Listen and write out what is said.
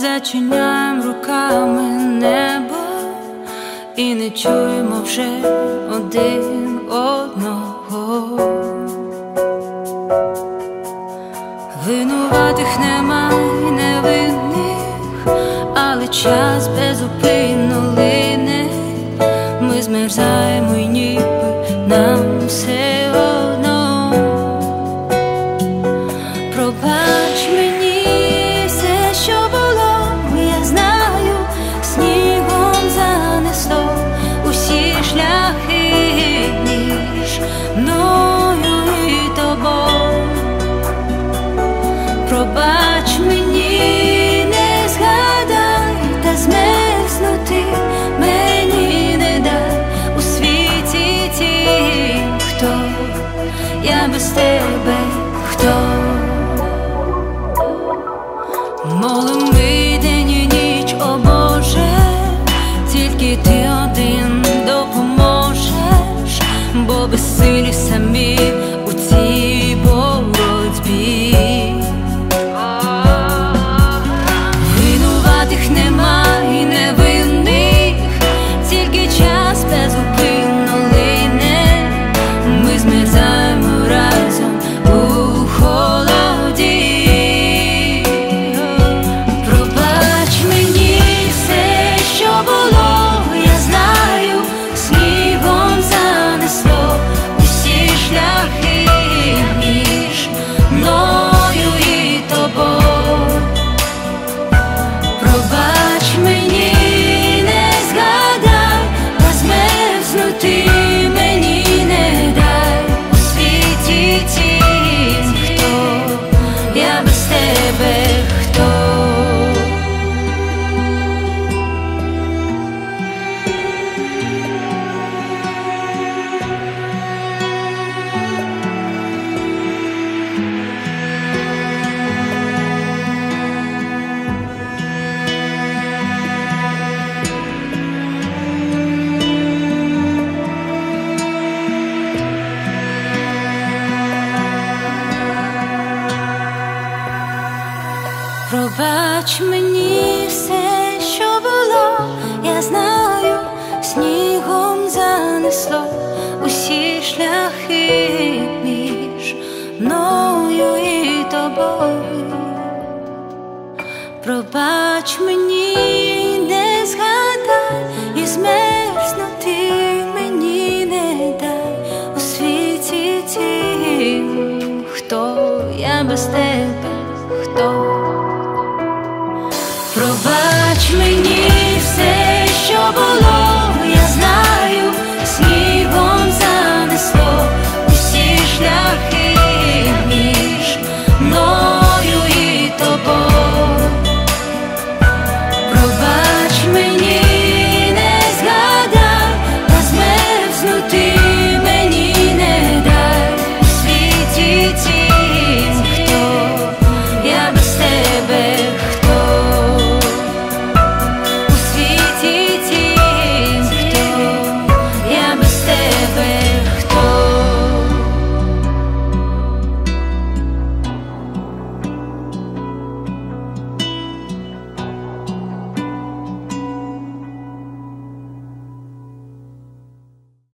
зачиняєм руками небо і не чуємо вже один одного. Винуватих немає, невинних, але час безупинно лине. Ми змерзаємо й ніби нам все одно. Пробач мені все, що було, я знаю, снігом занесло усі шляхи між мною і тобою. Пробач мені, не згадай та змерзнути мені не дай у світі тім, хто я без тебе, хто. Молим ми день і ніч, о Боже, тільки ти один допоможеш, бо безсилі самі у цій боротьбі. Винуватих немає, невинних, тільки час безупинно лине. Ми змерзаємо разом у холоді. Пробач мені все, що було, я знаю, снігом занесло усі шляхи між мною і тобою. Пробач мені, не згадай, та змерзнути мені не дай у світі тім, хто я без тебе, хто. Пробач мені все, що було, я знаю, снігом занесло усі шляхи між мною і тобою. Пробач мені, не згадай і змерзнути мені не дай у світі тім, хто я без тебе, хто. Пробач мені.